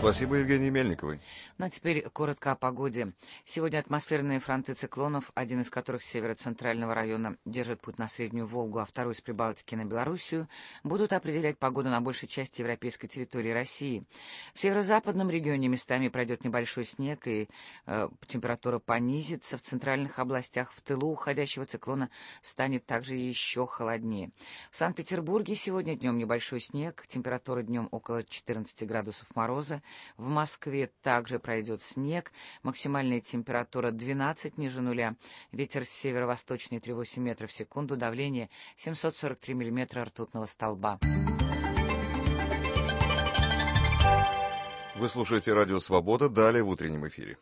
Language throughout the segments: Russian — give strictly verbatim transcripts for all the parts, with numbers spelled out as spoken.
Спасибо Евгении Мельниковой. Ну а теперь коротко о погоде. Сегодня атмосферные фронты циклонов, один из которых с северо-центрального района держит путь на Среднюю Волгу, а второй с Прибалтики на Белоруссию, будут определять погоду на большей части европейской территории России. В северо-западном регионе местами пройдет небольшой снег, и э, температура понизится. В центральных областях в тылу уходящего циклона станет также еще холоднее. В Санкт-Петербурге сегодня днем небольшой снег, температура днем около четырнадцати градусов мороза. В Москве также пройдет снег, максимальная температура двенадцать ниже нуля, ветер северо-восточный три целых восемь десятых метров в секунду, давление семьсот сорок три миллиметра ртутного столба. Вы слушаете радио «Свобода», далее в утреннем эфире.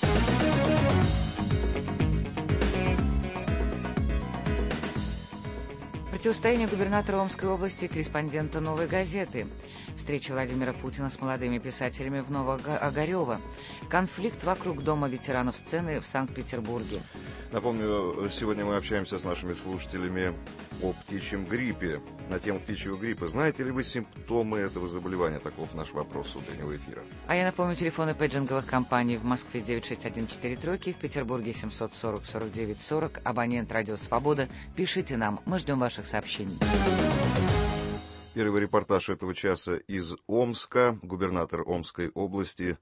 Противостояние губернатора Омской области и корреспондента «Новой газеты». Встреча Владимира Путина с молодыми писателями в Новоогарево. Конфликт вокруг Дома ветеранов сцены в Санкт-Петербурге. Напомню, сегодня мы общаемся с нашими слушателями о птичьем гриппе. На тему птичьего гриппа. Знаете ли вы симптомы этого заболевания? Таков наш вопрос с утреннего эфира. А я напомню, телефоны пейджинговых компаний в Москве девять шесть один четыре тройки, в Петербурге семьсот сорок сорок девять сорок, абонент «Радио Свобода». Пишите нам, мы ждем ваших сообщений. Первый репортаж этого часа из Омска. Губернатор Омской области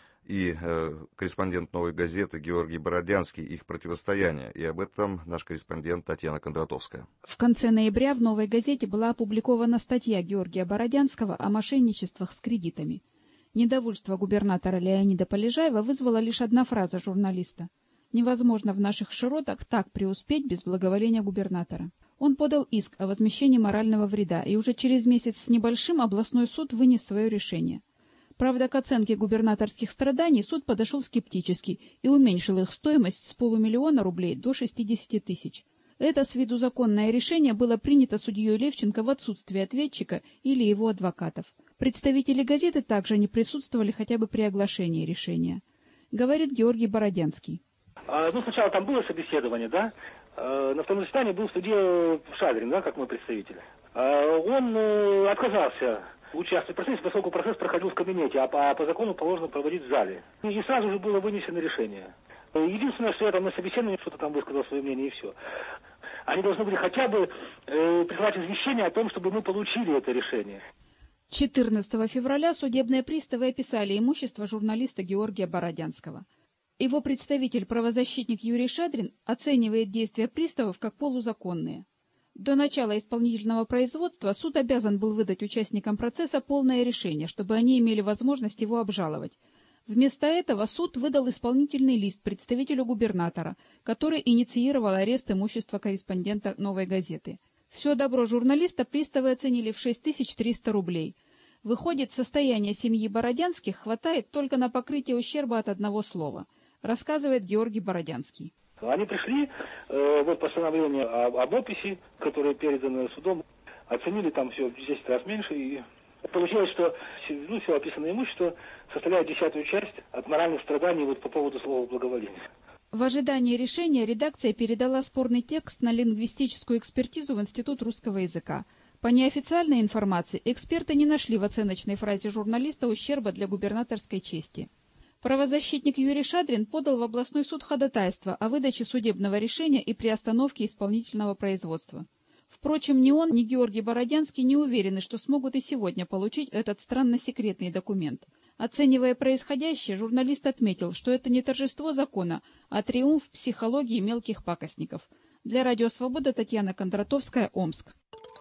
и э, корреспондент «Новой газеты» Георгий Бородянский, их противостояние. И об этом наш корреспондент Татьяна Кондратовская. В конце ноября в «Новой газете» была опубликована статья Георгия Бородянского о мошенничествах с кредитами. Недовольство губернатора Леонида Полежаева вызвала лишь одна фраза журналиста: «Невозможно в наших широтах так преуспеть без благоволения губернатора». Он подал иск о возмещении морального вреда, и уже через месяц с небольшим областной суд вынес свое решение. Правда, к оценке губернаторских страданий суд подошел скептически и уменьшил их стоимость с полумиллиона рублей до шестидесяти тысяч. Это с виду законное решение было принято судьей Левченко в отсутствие ответчика или его адвокатов. Представители газеты также не присутствовали хотя бы при оглашении решения. Говорит Георгий Бородянский. А, ну, сначала там было собеседование, да? А, на втором заседании был судья Шадрин, да, как мой представитель. А, он э, отказался участвовать в процессе, поскольку процесс проходил в кабинете, а по, а по закону положено проводить в зале. И сразу же было вынесено решение. Единственное, что я там на собеседовании что-то там высказал свое мнение, и все. Они должны были хотя бы э, прислать извещение о том, чтобы мы получили это решение. четырнадцатого февраля судебные приставы описали имущество журналиста Георгия Бородянского. Его представитель, правозащитник Юрий Шадрин, оценивает действия приставов как полузаконные. До начала исполнительного производства суд обязан был выдать участникам процесса полное решение, чтобы они имели возможность его обжаловать. Вместо этого суд выдал исполнительный лист представителю губернатора, который инициировал арест имущества корреспондента «Новой газеты». Все добро журналиста приставы оценили в шесть тысяч триста рублей. Выходит, состояние семьи Бородянских хватает только на покрытие ущерба от одного слова, рассказывает Георгий Бородянский. Они пришли, э, вот постановление об, об описи, которое передано судом, оценили там все в десять раз меньше, и получилось, что ну, все описанное имущество составляет десятую часть от моральных страданий вот по поводу слова благоволения. В ожидании решения редакция передала спорный текст на лингвистическую экспертизу в Институт русского языка. По неофициальной информации, эксперты не нашли в оценочной фразе журналиста ущерба для губернаторской чести. Правозащитник Юрий Шадрин подал в областной суд ходатайство о выдаче судебного решения и приостановке исполнительного производства. Впрочем, ни он, ни Георгий Бородянский не уверены, что смогут и сегодня получить этот странно секретный документ. Оценивая происходящее, журналист отметил, что это не торжество закона, а триумф психологии мелких пакостников. Для Радио Свобода Татьяна Кондратовская, Омск.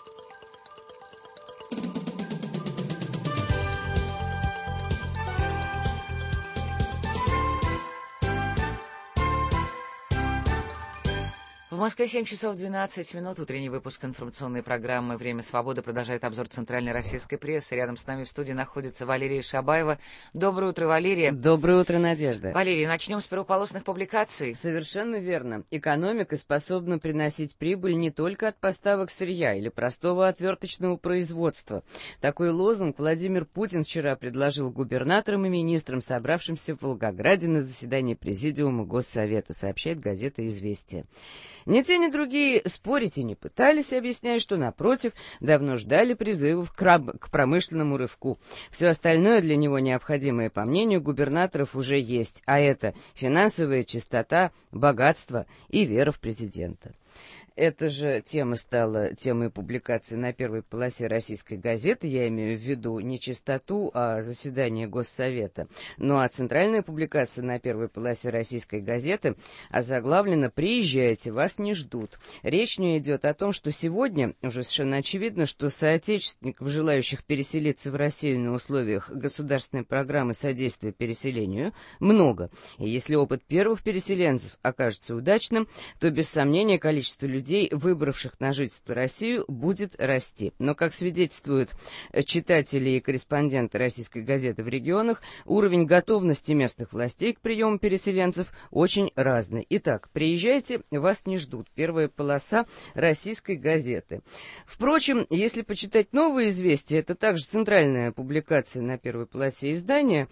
В Москве семь часов двенадцать минут. Утренний выпуск информационной программы «Время свободы» продолжает обзор центральной российской прессы. Рядом с нами в студии находится Валерия Шабаева. Доброе утро, Валерия. Доброе утро, Надежда. Валерия, начнем с первополосных публикаций. Совершенно верно. Экономика способна приносить прибыль не только от поставок сырья или простого отверточного производства. Такой лозунг Владимир Путин вчера предложил губернаторам и министрам, собравшимся в Волгограде на заседании Президиума Госсовета, сообщает газета «Известия». Ни те, ни другие спорить и не пытались, объясняя, что, напротив, давно ждали призывов к, раб- к промышленному рывку. Все остальное для него необходимое, по мнению губернаторов, уже есть, а это финансовая чистота, богатство и вера в президента. Эта же тема стала темой публикации на первой полосе российской газеты, я имею в виду не чистоту, а заседание Госсовета. Ну а центральная публикация на первой полосе российской газеты озаглавлена «Приезжайте, вас не ждут». Речь не идет о том, что сегодня уже совершенно очевидно, что соотечественников, желающих переселиться в Россию на условиях государственной программы содействия переселению, много. И если опыт первых переселенцев окажется удачным, то без сомнения количество людей, людей, выбравших на жительство Россию, будет расти. Но, как свидетельствуют читатели и корреспонденты российской газеты в регионах, уровень готовности местных властей к приему переселенцев очень разный. Итак, приезжайте, вас не ждут. Первая полоса российской газеты. Впрочем, если почитать новые известия, это также центральная публикация на первой полосе издания,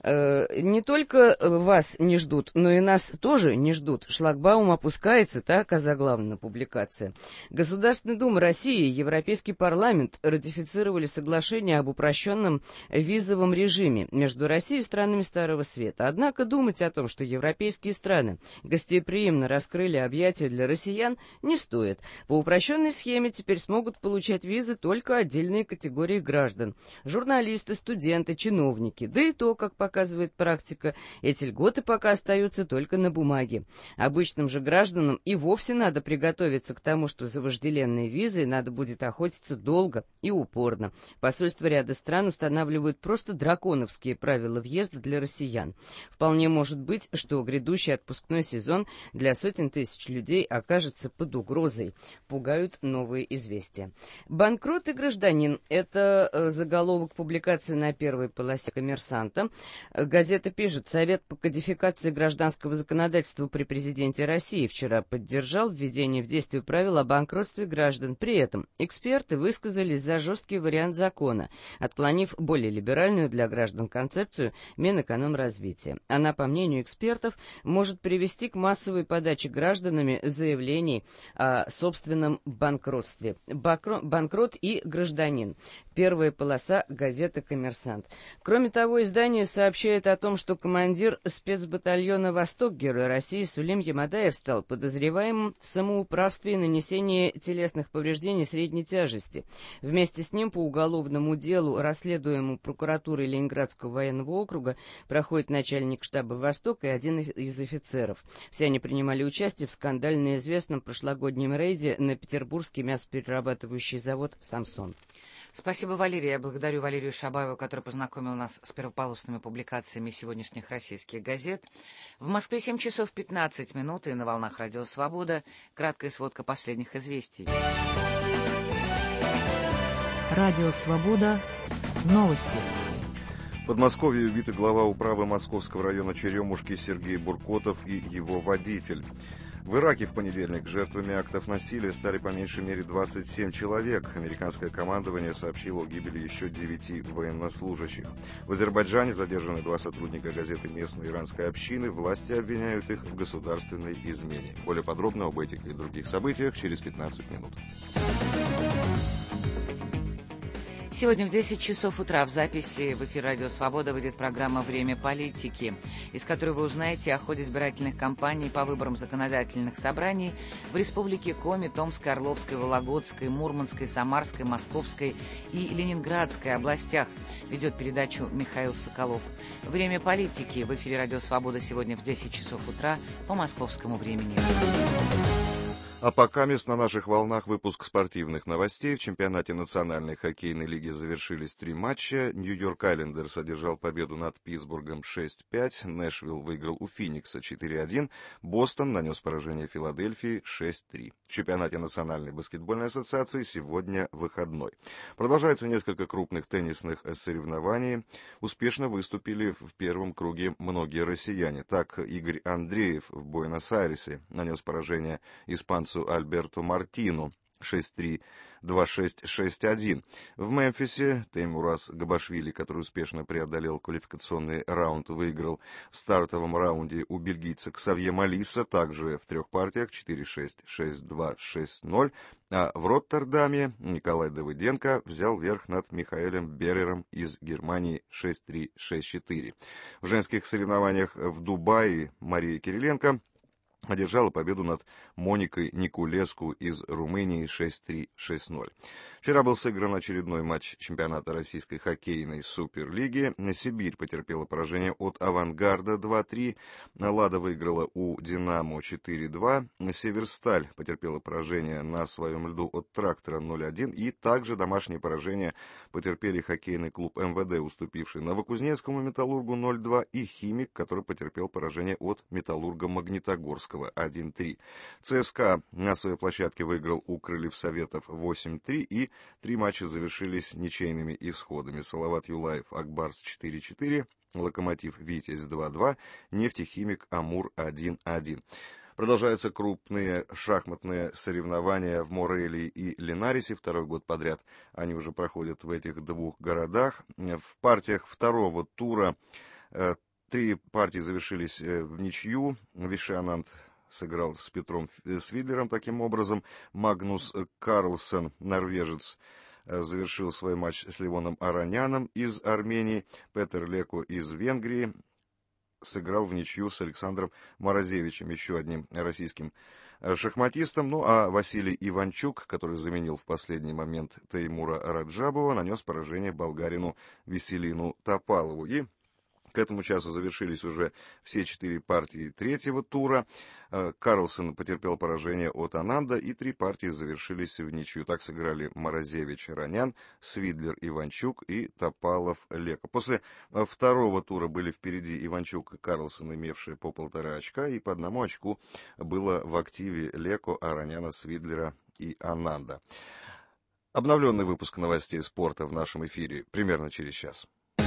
э, не только вас не ждут, но и нас тоже не ждут. Шлагбаум опускается, так озаглавлена публикация. Государственная Дума России и Европейский парламент ратифицировали соглашение об упрощенном визовом режиме между Россией и странами Старого Света. Однако думать о том, что европейские страны гостеприимно раскрыли объятия для россиян, не стоит. По упрощенной схеме теперь смогут получать визы только отдельные категории граждан. Журналисты, студенты, чиновники. Да и то, как показывает практика, эти льготы пока остаются только на бумаге. Обычным же гражданам и вовсе надо приготовить к тому, что за вожделенные визы надо будет охотиться долго и упорно. Посольства ряда стран устанавливают просто драконовские правила въезда для россиян. Вполне может быть, что грядущий отпускной сезон для сотен тысяч людей окажется под угрозой. Пугают новые известия. «Банкрот и гражданин» — это заголовок публикации на первой полосе «Коммерсанта». Газета пишет: Совет по кодификации гражданского законодательства при президенте России вчера поддержал введение в действие правил о банкротстве граждан. При этом эксперты высказались за жесткий вариант закона, отклонив более либеральную для граждан концепцию Минэкономразвития. Она, по мнению экспертов, может привести к массовой подаче гражданами заявлений о собственном банкротстве. Бакро... Банкрот и гражданин. Первая полоса газеты «Коммерсант». Кроме того, издание сообщает о том, что командир спецбатальона «Восток» Герой России Сулим Ямадаев стал подозреваемым в самоуправстве и нанесении телесных повреждений средней тяжести. Вместе с ним по уголовному делу, расследуемому прокуратурой Ленинградского военного округа, проходит начальник штаба «Восток» и один из офицеров. Все они принимали участие в скандально известном прошлогоднем рейде на петербургский мясоперерабатывающий завод «Самсон». Спасибо, Валерия. Я благодарю Валерию Шабаеву, который познакомил нас с первополосными публикациями сегодняшних российских газет. В Москве семь часов пятнадцать минут, и на волнах Радио Свобода краткая сводка последних известий. Радио Свобода. Новости. В Подмосковье убиты глава управы Московского района Черемушки Сергей Буркотов и его водитель. В Ираке в понедельник жертвами актов насилия стали по меньшей мере двадцать семь человек. Американское командование сообщило о гибели еще девяти военнослужащих. В Азербайджане задержаны два сотрудника газеты местной иранской общины. Власти обвиняют их в государственной измене. Более подробно об этих и других событиях через пятнадцать минут. Сегодня в десять часов утра в записи в эфир «Радио Свобода» выйдет программа «Время политики», из которой вы узнаете о ходе избирательных кампаний по выборам законодательных собраний в Республике Коми, Томской, Орловской, Вологодской, Мурманской, Самарской, Московской и Ленинградской областях. Ведет передачу Михаил Соколов. «Время политики» в эфире «Радио Свобода» сегодня в десять часов утра по московскому времени. А пока мест на наших волнах выпуск спортивных новостей. В чемпионате Национальной хоккейной лиги завершились три матча. Нью-Йорк Айлендерс одержал победу над Питтсбургом шесть пять. Нэшвилл выиграл у Феникса четыре один. Бостон нанес поражение Филадельфии шесть три. В чемпионате Национальной баскетбольной ассоциации сегодня выходной. Продолжается несколько крупных теннисных соревнований. Успешно выступили в первом круге многие россияне. Так, Игорь Андреев в Буэнос-Айресе нанес поражение испанцу Альберту Мартину шесть три два шесть шесть один. В Мемфисе Теймураз Габашвили, который успешно преодолел квалификационный раунд, выиграл в стартовом раунде у бельгийца Ксавье Малиса, также в трех партиях четыре шесть, шесть два, шесть ноль. А в Роттердаме Николай Давыденко взял верх над Михаэлем Берером из Германии шесть три, шесть четыре. В женских соревнованиях в Дубае Мария Кириленко одержала победу над Моникой Никулеску из Румынии шесть три, шесть ноль. Вчера был сыгран очередной матч чемпионата российской хоккейной суперлиги. Сибирь потерпела поражение от Авангарда два три. Лада выиграла у Динамо четыре два. Северсталь потерпела поражение на своем льду от Трактора ноль один. И также домашнее поражение потерпели хоккейный клуб МВД, уступивший Новокузнецкому Металлургу ноль два, и Химик, который потерпел поражение от Металлурга Магнитогорска один три. ЦСКА на своей площадке выиграл у Крыльев Советов восемь три, и три матча завершились ничейными исходами. Салават Юлаев Акбарс четыре четыре, Локомотив Витязь два два, Нефтехимик Амур один один. Продолжаются крупные шахматные соревнования в Морелии и Линарисе. Второй год подряд они уже проходят в этих двух городах. В партиях второго тура три партии завершились в ничью. Вишиананд сыграл с Петром Свидлером таким образом. Магнус Карлсен, норвежец, завершил свой матч с Левоном Араняном из Армении. Петер Леко из Венгрии сыграл в ничью с Александром Морозевичем, еще одним российским шахматистом. Ну а Василий Иванчук, который заменил в последний момент Теймура Раджабова, нанес поражение болгарину Веселину Топалову. И к этому часу завершились уже все четыре партии третьего тура. Карлсон потерпел поражение от Ананда, и три партии завершились в ничью. Так сыграли Морозевич Ранян, Свидлер Иванчук и Топалов Леко. После второго тура были впереди Иванчук и Карлсон, имевшие по полтора очка, и по одному очку было в активе Леко, Араняна, Свидлера и Ананда. Обновленный выпуск новостей спорта в нашем эфире примерно через час.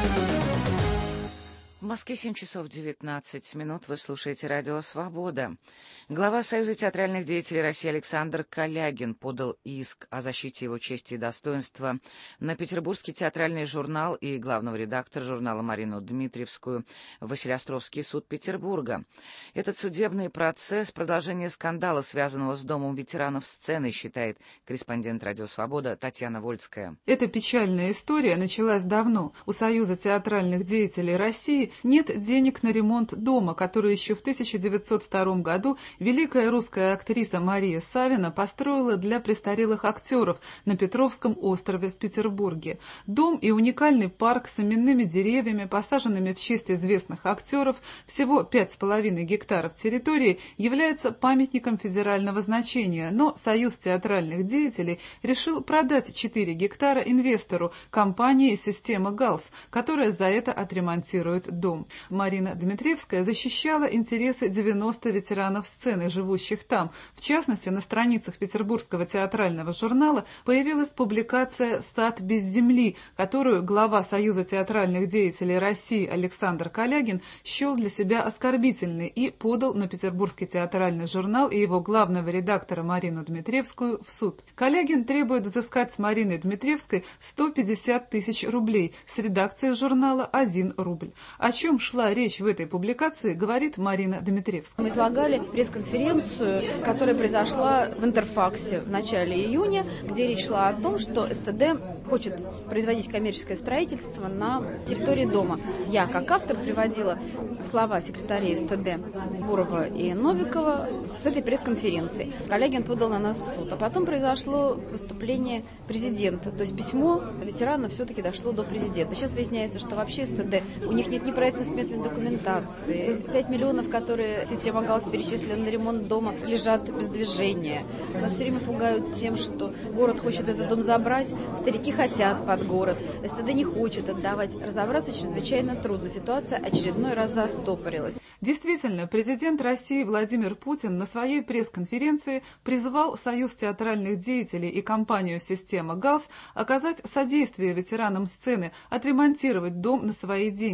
В Москве семь часов девятнадцать минут. Вы слушаете радио «Свобода». Глава Союза театральных деятелей России Александр Калягин подал иск о защите его чести и достоинства на Петербургский театральный журнал и главного редактора журнала Марину Дмитриевскую в Василеостровский суд Петербурга. Этот судебный процесс — продолжение скандала, связанного с Домом ветеранов сцены, считает корреспондент радио «Свобода» Татьяна Вольская. Эта печальная история началась давно. У Союза театральных деятелей России нет денег на ремонт дома, который еще в тысяча девятьсот втором году великая русская актриса Мария Савина построила для престарелых актеров на Петровском острове в Петербурге. Дом и уникальный парк с именными деревьями, посаженными в честь известных актеров, всего пять с половиной гектаров территории, является памятником федерального значения, но Союз театральных деятелей решил продать четыре гектара инвестору, компании «Система ГАЛС», которая за это отремонтирует дом. Марина Дмитриевская защищала интересы девяноста ветеранов сцены, живущих там. В частности, на страницах Петербургского театрального журнала появилась публикация «Сад без земли», которую глава Союза театральных деятелей России Александр Калягин счел для себя оскорбительной и подал на Петербургский театральный журнал и его главного редактора Марину Дмитриевскую в суд. Калягин требует взыскать с Мариной Дмитриевской сто пятьдесят тысяч рублей, с редакции журнала один рубль. О чем шла речь в этой публикации, говорит Марина Дмитриевская. Мы излагали пресс-конференцию, которая произошла в Интерфаксе в начале июня, где речь шла о том, что СТД хочет производить коммерческое строительство на территории дома. Я, как автор, приводила слова секретарей СТД Бурова и Новикова с этой пресс-конференции. Калягин подал на нас в суд. А потом произошло выступление президента. То есть письмо ветеранов все-таки дошло до президента. Сейчас выясняется, что вообще СТД, у них нет ни проектно-сметной документации. пять миллионов, которые система ГАЛС перечислила на ремонт дома, лежат без движения. Нас все время пугают тем, что город хочет этот дом забрать, старики хотят под город, СТД не хочет отдавать. Разобраться чрезвычайно трудно. Ситуация очередной раз застопорилась. Действительно, президент России Владимир Путин на своей пресс-конференции призвал Союз театральных деятелей и компанию «Система ГАЛС» оказать содействие ветеранам сцены, отремонтировать дом на свои деньги.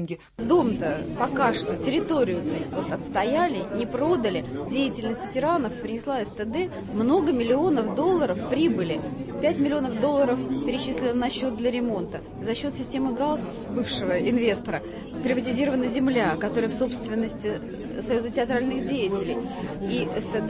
дом-то пока что, территорию-то вот отстояли, не продали. Деятельность ветеранов принесла СТД много миллионов долларов прибыли. пять миллионов долларов перечислено на счет для ремонта. За счет системы ГАЛС, бывшего инвестора, приватизирована земля, которая в собственности Союза театральных деятелей. И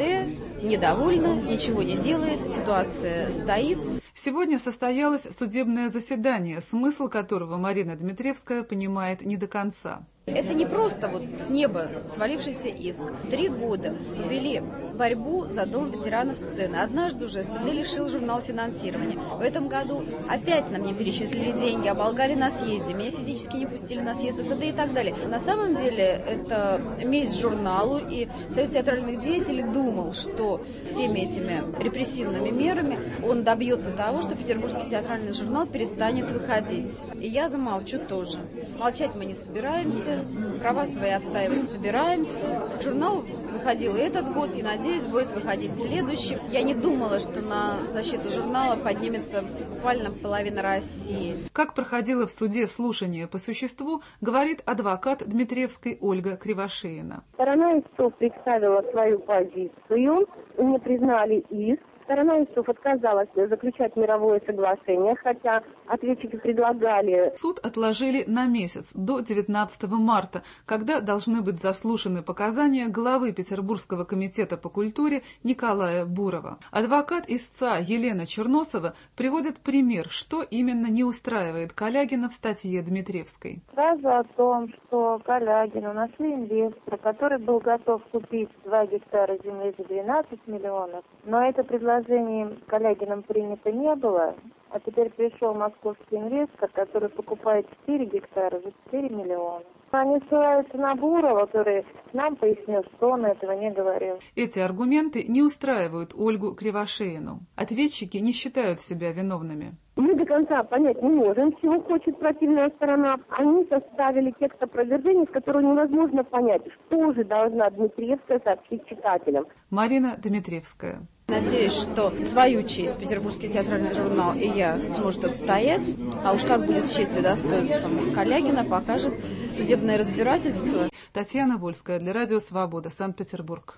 СТД недовольна, ничего не делает, ситуация стоит. Сегодня состоялось судебное заседание, смысл которого Марина Дмитриевская понимает не до конца. Это не просто вот с неба свалившийся иск. Три года вели борьбу за дом ветеранов сцены. Однажды уже СТД лишил журнал финансирования. В этом году опять нам не перечислили деньги, оболгали на съезде, меня физически не пустили на съезд СТД и так далее. На самом деле это месть журналу, и Союз театральных деятелей думал, что всеми этими репрессивными мерами он добьется того, что Петербургский театральный журнал перестанет выходить. И я замолчу тоже. Молчать мы не собираемся. Права свои отстаивать собираемся. Журнал выходил и этот год, и, надеюсь, будет выходить следующий. Я не думала, что на защиту журнала поднимется буквально половина России. Как проходило в суде слушание по существу, говорит адвокат Дмитриевской Ольга Кривошеина. Сторона истцов представила свою позицию, не признали иск. Сторона истцов отказалась заключать мировое соглашение, хотя ответчики предлагали. Суд отложили на месяц, до девятнадцатого марта, когда должны быть заслушаны показания главы Петербургского комитета по культуре Николая Бурова. Адвокат истца Елена Черносова приводит пример, что именно не устраивает Калягина в статье Дмитриевской. Фраза о том, что Калягину нашли инвестора, который был готов купить два гектара земли за двенадцать миллионов, но это предложение Калягином принято не было, а теперь пришел московский инвестор, который покупает четыре гектара за четыре миллиона. Они ссылаются на Бурова, который нам пояснил, что он этого не говорил. Эти аргументы не устраивают Ольгу Кривошеину. Ответчики не считают себя виновными. Мы до конца понять не можем, чего хочет противная сторона. Они составили текст опровержения, из которого невозможно понять, что же должна Дмитриевская сообщить читателям. Марина Дмитриевская. Надеюсь, что свою честь Петербургский театральный журнал и я сможет отстоять. А уж как будет с честью и достоинством Калягина, покажет судебное разбирательство. Татьяна Вольская для Радио Свобода, Санкт-Петербург.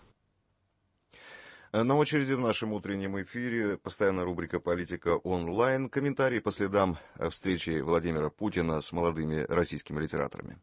На очереди в нашем утреннем эфире постоянная рубрика «Политика онлайн». Комментарии по следам встречи Владимира Путина с молодыми российскими литераторами.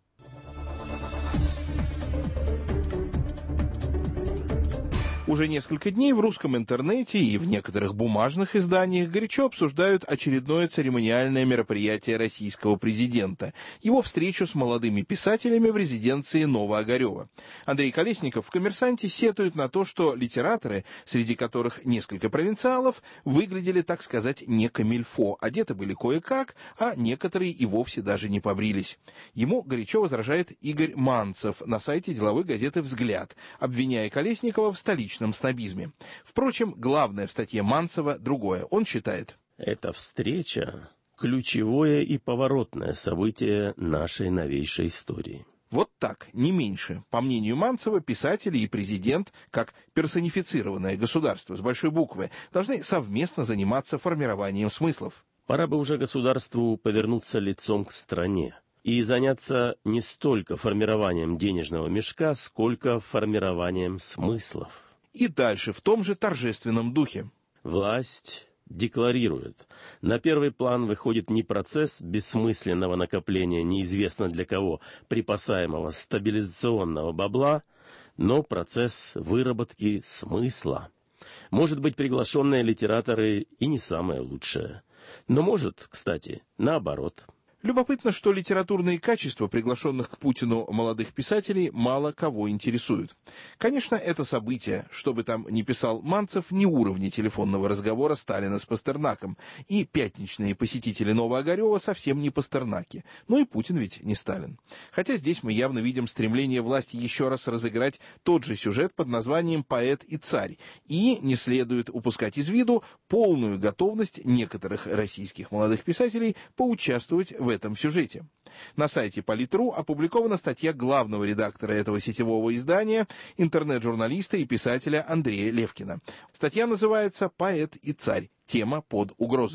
Уже несколько дней в русском интернете и в некоторых бумажных изданиях горячо обсуждают очередное церемониальное мероприятие российского президента, его встречу с молодыми писателями в резиденции Новоогарева. Андрей Колесников в «Коммерсанте» сетует на то, что литераторы, среди которых несколько провинциалов, выглядели, так сказать, не камильфо, одеты были кое-как, а некоторые и вовсе даже не побрились. Ему горячо возражает Игорь Манцев на сайте деловой газеты «Взгляд», обвиняя Колесникова в столичном снобизме. Впрочем, главное в статье Манцева другое. Он считает: эта встреча – ключевое и поворотное событие нашей новейшей истории. Вот так, не меньше. По мнению Манцева, писатели и президент, как персонифицированное государство с большой буквы, должны совместно заниматься формированием смыслов. Пора бы уже государству повернуться лицом к стране и заняться не столько формированием денежного мешка, сколько формированием смыслов. И дальше в том же торжественном духе. Власть декларирует. На первый план выходит не процесс бессмысленного накопления неизвестно для кого припасаемого стабилизационного бабла, но процесс выработки смысла. Может быть, приглашенные литераторы и не самое лучшее. Но может, кстати, наоборот. Любопытно, что литературные качества приглашенных к Путину молодых писателей мало кого интересуют. Конечно, это событие, что бы там ни писал Манцев, не уровня телефонного разговора Сталина с Пастернаком, и пятничные посетители Новоогарева совсем не Пастернаки. Но и Путин ведь не Сталин. Хотя здесь мы явно видим стремление власти еще раз разыграть тот же сюжет под названием «Поэт и царь», и не следует упускать из виду полную готовность некоторых российских молодых писателей поучаствовать в в этом сюжете. На сайте Политру опубликована статья главного редактора этого сетевого издания, интернет-журналиста и писателя Андрея Левкина. Статья называется «Поэт и царь. Тема под угрозой».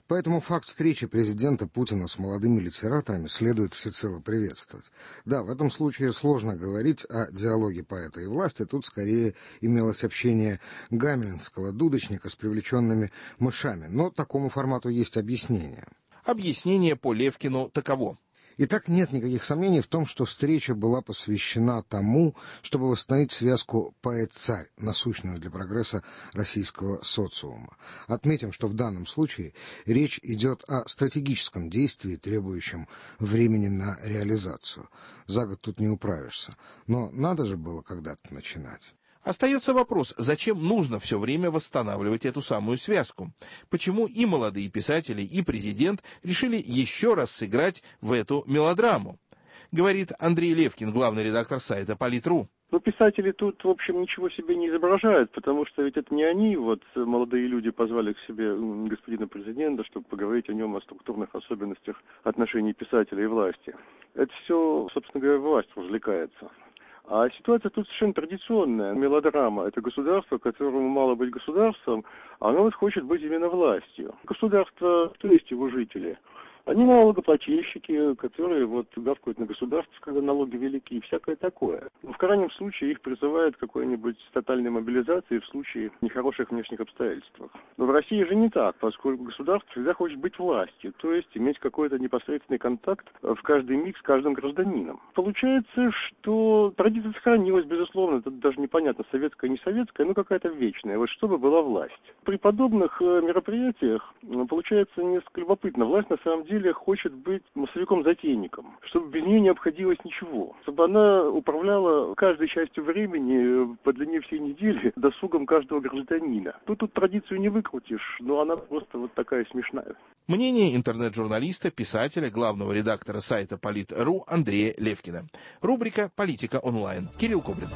Поэтому факт встречи президента Путина с молодыми литераторами следует всецело приветствовать. Да, в этом случае сложно говорить о диалоге поэта и власти. Тут скорее имелось общение гамлинского дудочника с привлеченными мышами. Но такому формату есть объяснение. Объяснение по Левкину таково. Итак, нет никаких сомнений в том, что встреча была посвящена тому, чтобы восстановить связку поэт-царь, насущную для прогресса российского социума. Отметим, что в данном случае речь идет о стратегическом действии, требующем времени на реализацию. За год тут не управишься. Но надо же было когда-то начинать. Остается вопрос, зачем нужно все время восстанавливать эту самую связку? Почему и молодые писатели, и президент решили еще раз сыграть в эту мелодраму? Говорит Андрей Левкин, главный редактор сайта Политру. Ну, писатели тут, в общем, ничего себе не изображают, потому что ведь это не они, вот, молодые люди позвали к себе господина президента, чтобы поговорить о нем, о структурных особенностях отношений писателя и власти. Это все, собственно говоря, власть развлекается. А ситуация тут совершенно традиционная. Мелодрама – это государство, которому мало быть государством, а оно вот хочет быть именно властью. Государство, то есть его жители, они налогоплательщики, которые вот гавкают на государство, когда налоги велики и всякое такое. В крайнем случае их призывают к какой-нибудь тотальной мобилизации в случае нехороших внешних обстоятельств. Но в России же не так, поскольку государство всегда хочет быть властью, то есть иметь какой-то непосредственный контакт в каждый миг с каждым гражданином. Получается, что традиция сохранилась, безусловно, это даже непонятно, советская, не советская, но какая-то вечная, вот чтобы была власть. При подобных мероприятиях получается несколько любопытно. Власть на самом деле хочет быть массовиком-затейником, чтобы без нее не обходилось ничего, чтобы она управляла каждой частью времени по длине всей недели досугом каждого гражданина. Тут, тут традицию не выкрутишь, но она просто вот такая смешная. Мнение интернет-журналиста, писателя, главного редактора сайта Политру Андрея Левкина. Рубрика «Политика онлайн». Кирилл Коблин.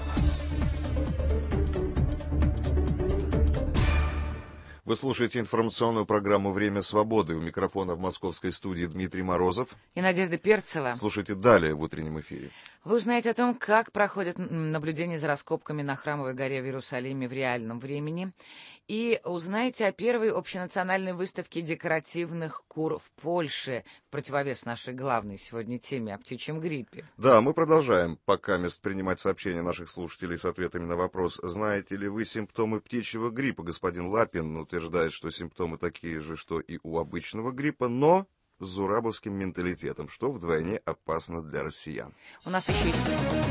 Вы слушаете информационную программу «Время свободы». У микрофона в московской студии Дмитрий Морозов и Надежда Перцева. Слушайте далее в утреннем эфире. Вы узнаете о том, как проходят наблюдения за раскопками на Храмовой горе в Иерусалиме в реальном времени. И узнаете о первой общенациональной выставке декоративных кур в Польше, в противовес нашей главной сегодня теме о птичьем гриппе. Да, мы продолжаем пока мест принимать сообщения наших слушателей с ответами на вопрос, знаете ли вы симптомы птичьего гриппа. Господин Лапин утверждает, что симптомы такие же, что и у обычного гриппа, но с зурабовским менталитетом, что вдвойне опасно для россиян. У нас еще есть...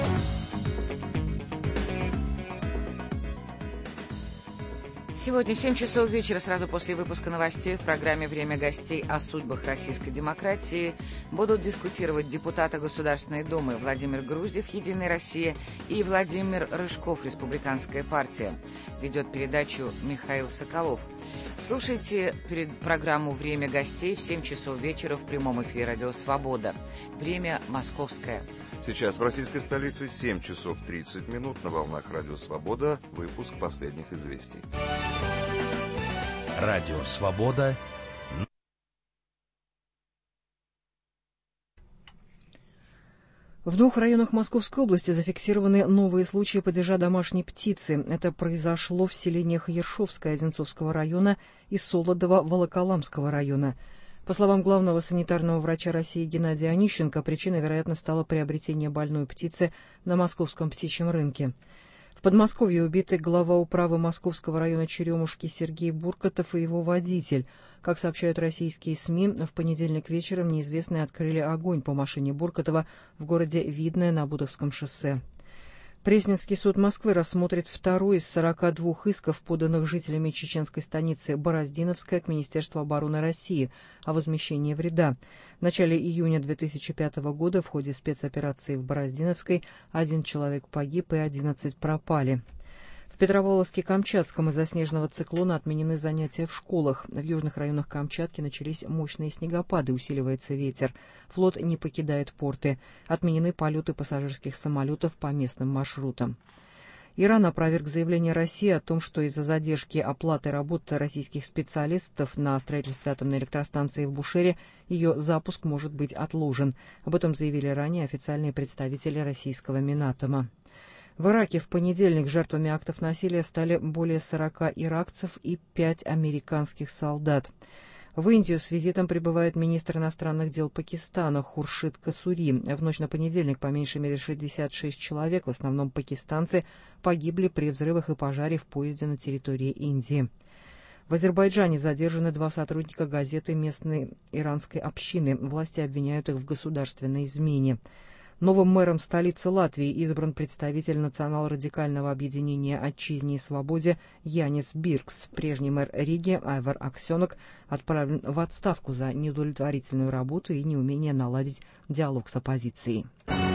Сегодня в семь часов вечера, сразу после выпуска новостей, в программе «Время гостей» о судьбах российской демократии будут дискутировать депутаты Государственной Думы Владимир Груздев, «Единая Россия», и Владимир Рыжков, Республиканская партия. Ведет передачу Михаил Соколов. Слушайте перед программу «Время гостей» в семь часов вечера в прямом эфире «Радио Свобода». Время московское. Сейчас в российской столице семь часов тридцать минут на волнах «Радио Свобода». Выпуск последних известий. Радио Свобода. В двух районах Московской области зафиксированы новые случаи падежа домашней птицы. Это произошло в селениях Ершовское Одинцовского района и Солодово Волоколамского района. По словам главного санитарного врача России Геннадия Онищенко, причиной, вероятно, стало приобретение больной птицы на московском птичьем рынке. В Подмосковье убиты глава управы Московского района Черемушки Сергей Буркотов и его водитель. Как сообщают российские СМИ, в понедельник вечером неизвестные открыли огонь по машине Буркотова в городе Видное на Бутовском шоссе. Пресненский суд Москвы рассмотрит второй из сорока двух исков, поданных жителями чеченской станицы Бороздиновская к Министерству обороны России о возмещении вреда. В начале июня две тысячи пятого года в ходе спецоперации в Бороздиновской один человек погиб и одиннадцать пропали. В Петропавловске-Камчатском из-за снежного циклона отменены занятия в школах. В южных районах Камчатки начались мощные снегопады, усиливается ветер. Флот не покидает порты. Отменены полеты пассажирских самолетов по местным маршрутам. Иран опроверг заявление России о том, что из-за задержки оплаты работы российских специалистов на строительстве атомной электростанции в Бушере ее запуск может быть отложен. Об этом заявили ранее официальные представители российского Минатома. В Ираке в понедельник жертвами актов насилия стали более сорока иракцев и пять американских солдат. В Индию с визитом прибывает министр иностранных дел Пакистана Хуршид Касури. В ночь на понедельник по меньшей мере шестьдесят шесть человек, в основном пакистанцы, погибли при взрывах и пожаре в поезде на территории Индии. В Азербайджане задержаны два сотрудника газеты местной иранской общины. Власти обвиняют их в государственной измене. Новым мэром столицы Латвии избран представитель национал-радикального объединения «Отчизне и свободе» Янис Биркс. Прежний мэр Риги Айвар Аксенок отправлен в отставку за неудовлетворительную работу и неумение наладить диалог с оппозицией.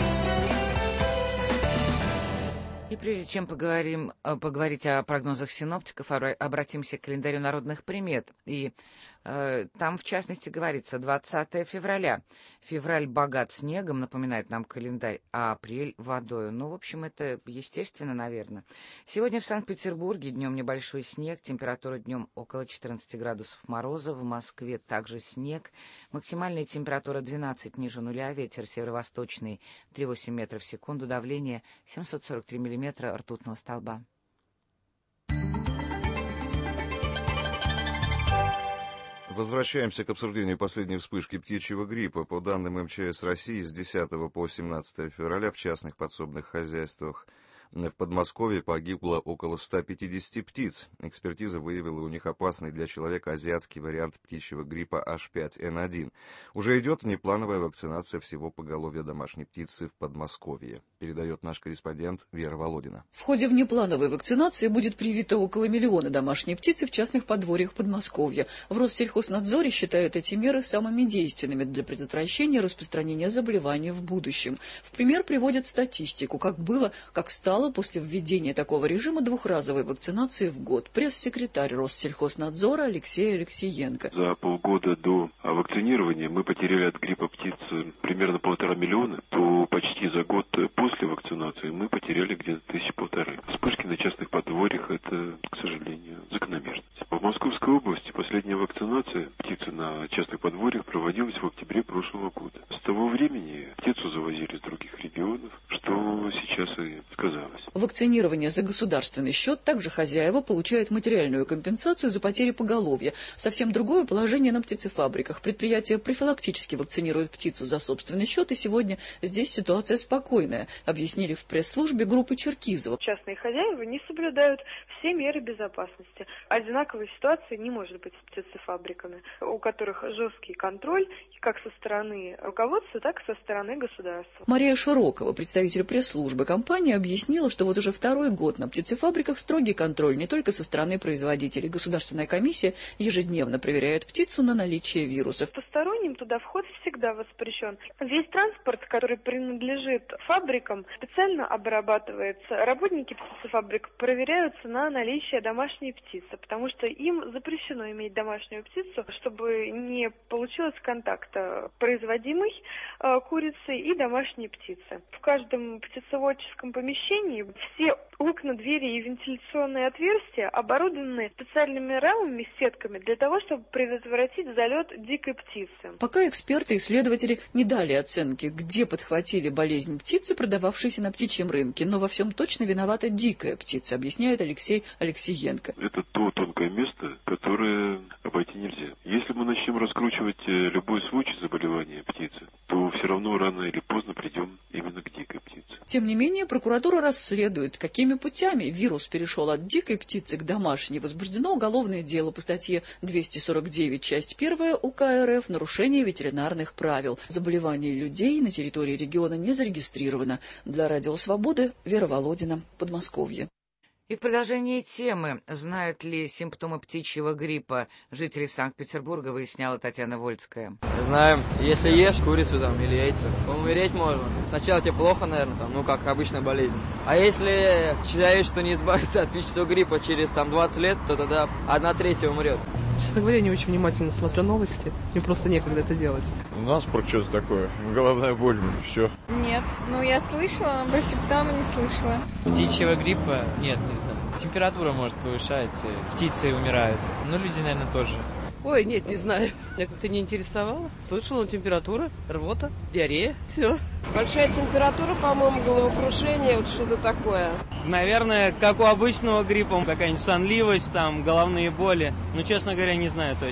И прежде чем поговорим, поговорить о прогнозах синоптиков, обратимся к календарю народных примет. И э, там, в частности, говорится двадцатое февраля. Февраль богат снегом, напоминает нам календарь, а апрель — водою. Ну, в общем, это естественно, наверное. Сегодня в Санкт-Петербурге днем небольшой снег, температура днем около четырнадцати градусов мороза, в Москве также снег, максимальная температура двенадцать ниже нуля, ветер северо-восточный три целых восемь метров в секунду, давление семьсот сорок три миллиметра ртутного столба. Возвращаемся к обсуждению последней вспышки птичьего гриппа. По данным эм че эс России, с десятого по семнадцатое февраля в частных подсобных хозяйствах в Подмосковье погибло около ста пятидесяти птиц. Экспертиза выявила у них опасный для человека азиатский вариант птичьего гриппа эйч пять эн один. Уже идет внеплановая вакцинация всего поголовья домашней птицы в Подмосковье, передает наш корреспондент Вера Володина. В ходе внеплановой вакцинации будет привито около миллиона домашней птицы в частных подворьях Подмосковья. В Россельхознадзоре считают эти меры самыми действенными для предотвращения распространения заболевания в будущем. В пример приводят статистику, как было, как стало после введения такого режима двухразовой вакцинации в год. Пресс-секретарь Россельхознадзора Алексей Алексеенко. За полгода до вакцинирования мы потеряли от гриппа птиц примерно полтора миллиона, то почти за год после вакцинации мы потеряли где-то тысячи полторы. Вспышки на частных подворьях — это, к сожалению, закономерность. В Московской области последняя вакцинация птицы на частных подворьях проводилась в октябре прошлого года. С того времени птицу завозили с других регионов, что сейчас и сказалось. Вакцинирование за государственный счет также хозяева получают материальную компенсацию за потери поголовья. Совсем другое положение на птицефабриках. Предприятия профилактически вакцинируют птицу за собственный счет, и сегодня здесь ситуация спокойная, объяснили в пресс-службе группы Черкизова. Частные хозяева не соблюдают все меры безопасности. Одинаковой ситуации не может быть с птицефабриками, у которых жесткий контроль как со стороны руководства, так и со стороны государства. Мария Широкова, представитель пресс-службы компании, объяснила, что вот уже второй год на птицефабриках строгий контроль не только со стороны производителей. Государственная комиссия ежедневно проверяет птицу на наличие вирусов. Посторонним туда вход всегда воспрещен. Весь транспорт, который принадлежит фабрикам, специально обрабатывается. Работники птицефабрик проверяются на наличие домашней птицы, потому что им запрещено иметь домашнюю птицу, чтобы не получилось контакта производимой э, курицы и домашней птицы. В каждом птицеводческом помещении все окна, двери и вентиляционные отверстия оборудованы специальными рамами с сетками для того, чтобы предотвратить залет дикой птицы. Пока эксперты и исследователи не дали оценки, где подхватили болезнь птицы, продававшейся на птичьем рынке, но во всем точно виновата дикая птица, объясняет Алексей Алексеенко. Это то тонкое место, которое обойти нельзя. Если мы начнем раскручивать любой случай заболевания птицы, то все равно рано или поздно придем именно к дикой птице. Тем не менее, прокуратура расследует, какими путями вирус перешел от дикой птицы к домашней. Возбуждено уголовное дело по статье двести сорок девять, часть первая УК РФ «Нарушение ветеринарных правил». Заболевание людей на территории региона не зарегистрировано. Для Радио Свободы Вера Володина, Подмосковье. И в продолжении темы, знают ли симптомы птичьего гриппа жители Санкт-Петербурга, выясняла Татьяна Вольская. Знаем, если ешь курицу там или яйца, то умереть можно. Сначала тебе плохо, наверное, там, ну как обычная болезнь. А если считаешь, что не избавиться от птичьего гриппа через там двадцать лет, то тогда одна третья умрет. Честно говоря, не очень внимательно смотрю новости. Мне просто некогда это делать. У нас про что-то такое. Головная боль, все. Нет. Ну, я слышала, но про симптомы не слышала. Птичьего гриппа? Нет, не знаю. Температура может повышается, птицы умирают. Но люди, наверное, тоже. Ой, нет, не знаю. Я как-то не интересовала. Слышала, температура, рвота, диарея, все. Большая температура, по-моему, головокружение, вот что-то такое. Наверное, как у обычного гриппа, какая-нибудь сонливость, там, головные боли. Ну, честно говоря, не знаю точно.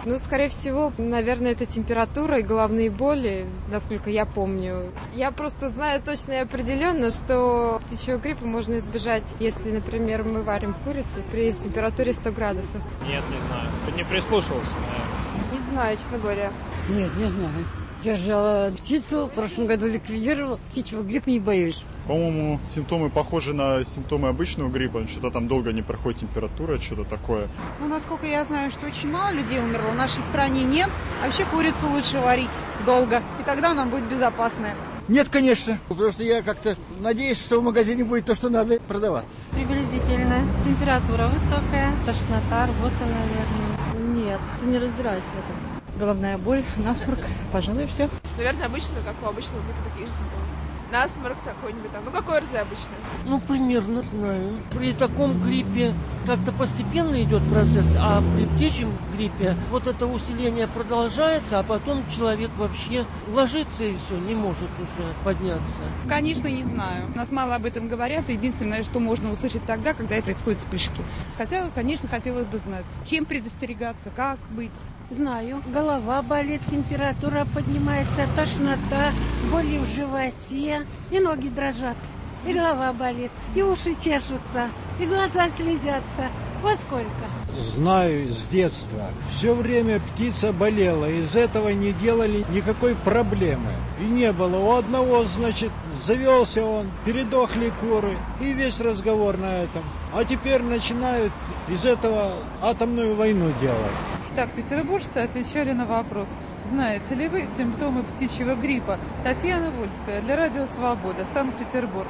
Ну, скорее всего, наверное, это температура и головные боли, насколько я помню. Я просто знаю точно и определенно, что птичьего гриппа можно избежать, если, например, мы варим курицу при температуре сто градусов. Нет, не знаю. Не прислушивался, наверное. Не знаю, честно говоря. Нет, не знаю. Держала птицу, в прошлом году ликвидировала, птичьего гриппа не боюсь. По-моему, симптомы похожи на симптомы обычного гриппа, что-то там долго не проходит температура, что-то такое. Ну, насколько я знаю, что очень мало людей умерло, в нашей стране нет. А вообще курицу лучше варить долго, и тогда она будет безопасная. Нет, конечно, потому что я как-то надеюсь, что в магазине будет то, что надо продаваться. Приблизительно. Температура высокая, тошнота, рвота, наверное. Нет, ты не разбираюсь в этом. Головная боль, насморк, пожалуй, все. Наверное, обычно, как у обычного гриппа, такие же симптомы. Насморк какой-нибудь там. Ну, какой ОРЗ обычно? Ну, примерно знаю. При таком гриппе как-то постепенно идет процесс, а при птичьем гриппе вот это усиление продолжается, а потом человек вообще ложится и все, не может уже подняться. Конечно, не знаю. У нас мало об этом говорят. Единственное, что можно услышать тогда, когда это происходит вспышки. Хотя, конечно, хотелось бы знать, чем предостерегаться, как быть. Знаю. Голова болит, температура поднимается, тошнота, боли в животе. И ноги дрожат, и голова болит, и уши чешутся, и глаза слезятся. Во сколько? Знаю с детства. Все время птица болела, из этого не делали никакой проблемы. И не было. У одного, значит, завелся он, передохли куры, и весь разговор на этом. А теперь начинают из этого атомную войну делать. Так, петербуржцы отвечали на вопрос. Знаете ли вы симптомы птичьего гриппа? Татьяна Вольская для Радио Свобода, Санкт-Петербург.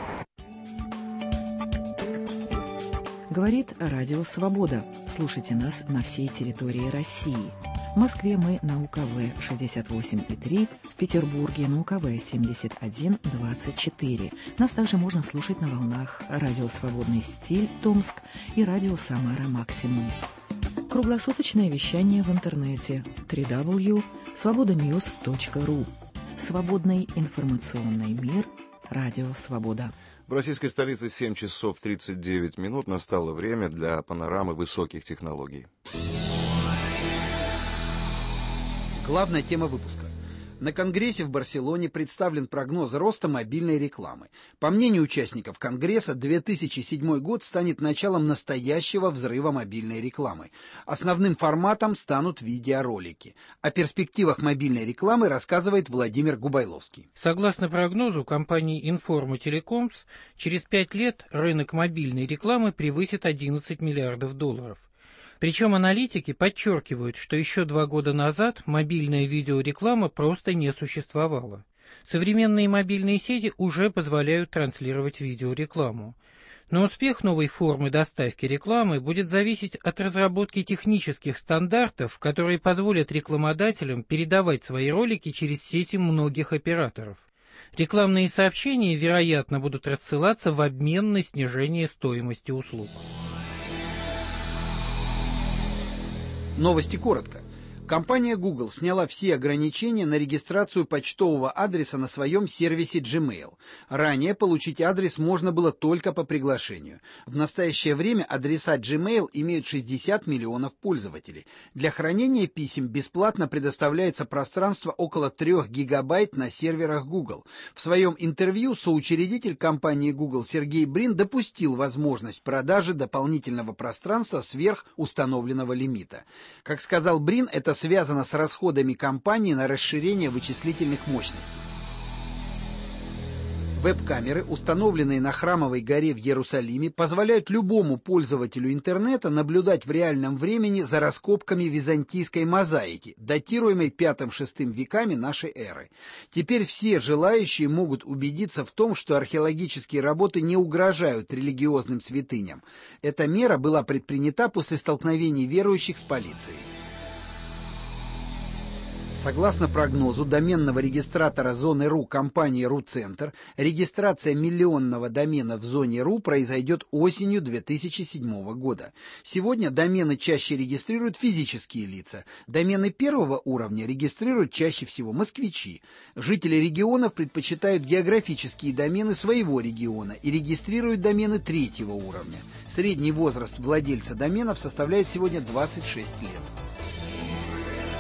Говорит Радио Свобода. Слушайте нас на всей территории России. В Москве мы на У К В шестьдесят восемь и три, в Петербурге на У К В семьдесят один двадцать четыре. Нас также можно слушать на волнах Радио Свободный стиль Томск и Радио Самара Максимум. Круглосуточное вещание в интернете дабл ю дабл ю дабл ю точка свобода ньюс точка ру. Свободный информационный мир. Радио Свобода. В российской столице семь часов тридцать девять минут. Настало время для панорамы высоких технологий. Главная тема выпуска. На Конгрессе в Барселоне представлен прогноз роста мобильной рекламы. По мнению участников Конгресса, две тысячи седьмой год станет началом настоящего взрыва мобильной рекламы. Основным форматом станут видеоролики. О перспективах мобильной рекламы рассказывает Владимир Губайловский. Согласно прогнозу компании Informa Telecoms, через пять лет рынок мобильной рекламы превысит одиннадцать миллиардов долларов. Причем аналитики подчеркивают, что еще два года назад мобильная видеореклама просто не существовала. Современные мобильные сети уже позволяют транслировать видеорекламу. Но успех новой формы доставки рекламы будет зависеть от разработки технических стандартов, которые позволят рекламодателям передавать свои ролики через сети многих операторов. Рекламные сообщения, вероятно, будут рассылаться в обмен на снижение стоимости услуг. Новости коротко. Компания Google сняла все ограничения на регистрацию почтового адреса на своем сервисе Gmail. Ранее получить адрес можно было только по приглашению. В настоящее время адреса Gmail имеют шестьдесят миллионов пользователей. Для хранения писем бесплатно предоставляется пространство около трех гигабайт на серверах Google. В своем интервью соучредитель компании Google Сергей Брин допустил возможность продажи дополнительного пространства сверх установленного лимита. Как сказал Брин, это связано с расходами компании на расширение вычислительных мощностей. Веб-камеры, установленные на Храмовой горе в Иерусалиме, позволяют любому пользователю интернета наблюдать в реальном времени за раскопками византийской мозаики, датируемой пятым-шестым веками нашей эры. Теперь все желающие могут убедиться в том, что археологические работы не угрожают религиозным святыням. Эта мера была предпринята после столкновений верующих с полицией. Согласно прогнозу доменного регистратора зоны РУ компании РУ-Центр, регистрация миллионного домена в зоне РУ произойдет осенью две тысячи седьмого года. Сегодня домены чаще регистрируют физические лица. Домены первого уровня регистрируют чаще всего москвичи. Жители регионов предпочитают географические домены своего региона и регистрируют домены третьего уровня. Средний возраст владельца доменов составляет сегодня двадцать шесть лет.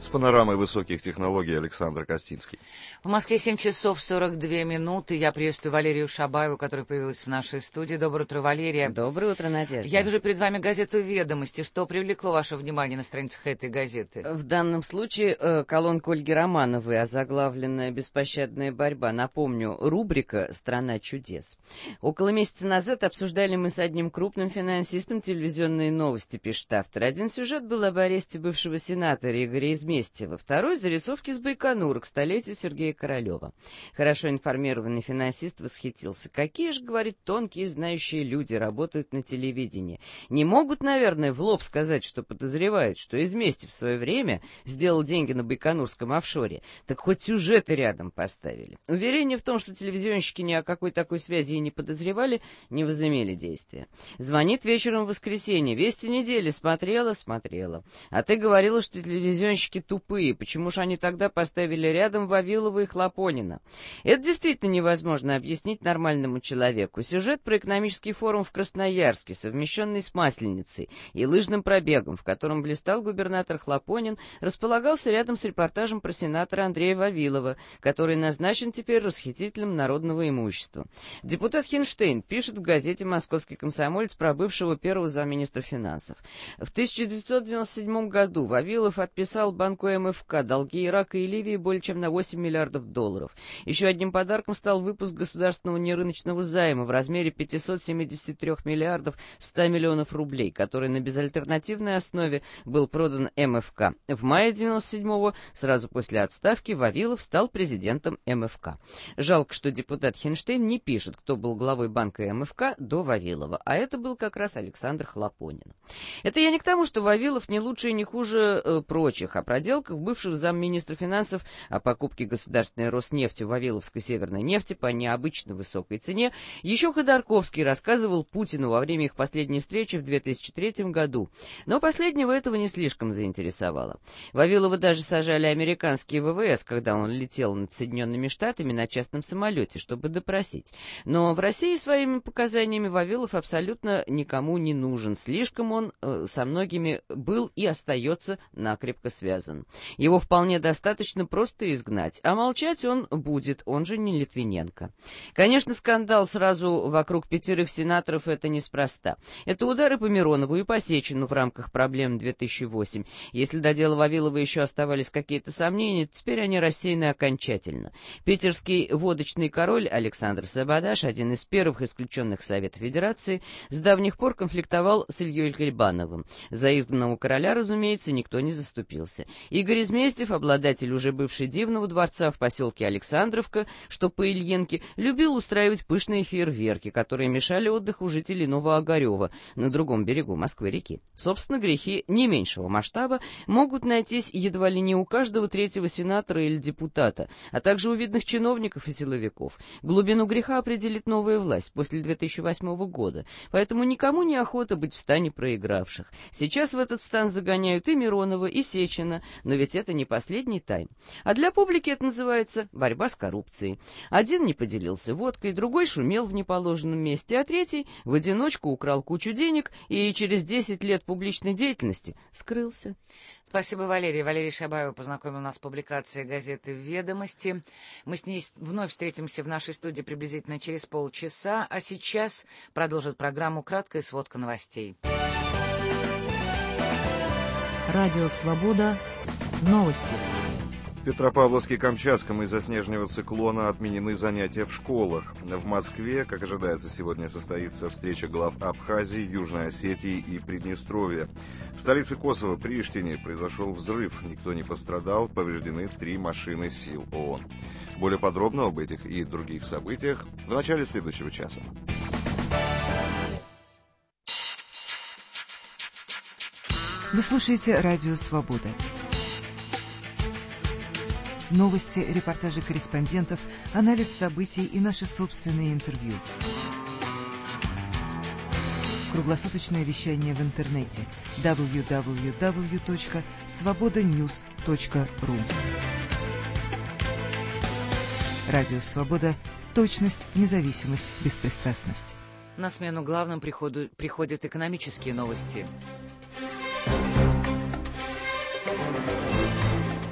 С панорамой высоких технологий Александр Костинский. В Москве семь часов сорок две минуты. Я приветствую Валерию Шабаеву, которая появилась в нашей студии. Доброе утро, Валерия. Доброе утро, Надежда. Я вижу перед вами газету «Ведомости». Что привлекло ваше внимание на страницах этой газеты? В данном случае э, колонка Ольги Романовой, озаглавленная «Беспощадная борьба». Напомню, рубрика «Страна чудес». Около месяца назад обсуждали мы с одним крупным финансистом телевизионные новости, пишет автор. Один сюжет был об аресте бывшего сенатора Игоря Изместьева, второй — зарисовки с Байконура к столетию Сергея Королева. Хорошо информированный финансист восхитился. Какие же, говорит, тонкие знающие люди работают на телевидении. Не могут, наверное, в лоб сказать, что подозревают, что Изместьев в свое время сделал деньги на байконурском офшоре. Так хоть сюжеты рядом поставили. Уверение в том, что телевизионщики ни о какой такой связи и не подозревали, не возымели действия. Звонит вечером в воскресенье. Вести недели. Смотрела, смотрела. А ты говорила, что телевизионщики тупые. Почему же они тогда поставили рядом Вавилова и Хлопонина? Это действительно невозможно объяснить нормальному человеку. Сюжет про экономический форум в Красноярске, совмещенный с Масленицей и лыжным пробегом, в котором блистал губернатор Хлопонин, располагался рядом с репортажем про сенатора Андрея Вавилова, который назначен теперь расхитителем народного имущества. Депутат Хинштейн пишет в газете «Московский комсомолец» про бывшего первого замминистра финансов. В тысяча девятьсот девяносто седьмом году Вавилов отписал банку эм эф ка долги Ирака и Ливии более чем на восемь миллиардов долларов. Еще одним подарком стал выпуск государственного нерыночного займа в размере пятьсот семьдесят три миллиардов сто миллионов рублей, который на безальтернативной основе был продан эм эф ка. В мае девяносто седьмого, сразу после отставки, Вавилов стал президентом эм эф ка. Жалко, что депутат Хинштейн не пишет, кто был главой банка эм эф ка до Вавилова, а это был как раз Александр Хлопонин. Это я не к тому, что Вавилов не лучше и не хуже э, прочих, о проделках бывших замминистра финансов, о покупке государственной Роснефти у Вавиловской Северной нефти по необычно высокой цене, еще Ходорковский рассказывал Путину во время их последней встречи в две тысячи третьем году. Но последнего этого не слишком заинтересовало. Вавилова даже сажали американские вэ вэ эс, когда он летел над Соединенными Штатами на частном самолете, чтобы допросить. Но в России своими показаниями Вавилов абсолютно никому не нужен. Слишком он э, со многими был и остается накрепко связан. Его вполне достаточно просто изгнать, а молчать он будет, он же не Литвиненко. Конечно, скандал сразу вокруг пятерых сенаторов — это неспроста. Это удары по Миронову и по Сечину в рамках проблем две тысячи восемь. Если до дела Вавилова еще оставались какие-то сомнения, то теперь они рассеяны окончательно. Питерский водочный король Александр Сабадаш, один из первых исключенных Совета Федерации, с давних пор конфликтовал с Ильей Гальбановым. За изгнанного короля, разумеется, никто не заступился. Игорь Изместьев, обладатель уже бывшей Дивного дворца в поселке Александровка, что по Ильенке, любил устраивать пышные фейерверки, которые мешали отдыху жителей Новоогарева на другом берегу Москвы-реки. Собственно, грехи не меньшего масштаба могут найтись едва ли не у каждого третьего сенатора или депутата, а также у видных чиновников и силовиков. Глубину греха определит новая власть после две тысячи восьмого года, поэтому никому не охота быть в стане проигравших. Сейчас в этот стан загоняют и Миронова, и Сечина, но ведь это не последний тайм. А для публики это называется борьба с коррупцией. Один не поделился водкой, другой шумел в неположенном месте, а третий в одиночку украл кучу денег и через десять лет публичной деятельности скрылся. Спасибо, Валерия. Валерий Шабаева познакомил нас с публикацией газеты «Ведомости». Мы с ней вновь встретимся в нашей студии приблизительно через полчаса, а сейчас продолжит программу «Краткая сводка новостей». Радио «Свобода». Новости. В Петропавловске-Камчатском из-за снежного циклона отменены занятия в школах. В Москве, как ожидается, сегодня состоится встреча глав Абхазии, Южной Осетии и Приднестровья. В столице Косово, Приштине, произошел взрыв. Никто не пострадал, повреждены три машины сил ООН. Более подробно об этих и других событиях в начале следующего часа. Вы слушаете «Радио Свобода». Новости, репортажи корреспондентов, анализ событий и наши собственные интервью. Круглосуточное вещание в интернете дабл ю дабл ю дабл ю точка свобода ньюс точка ру. Радио «Свобода». Точность, независимость, беспристрастность. На смену главным приходу, приходят экономические новости.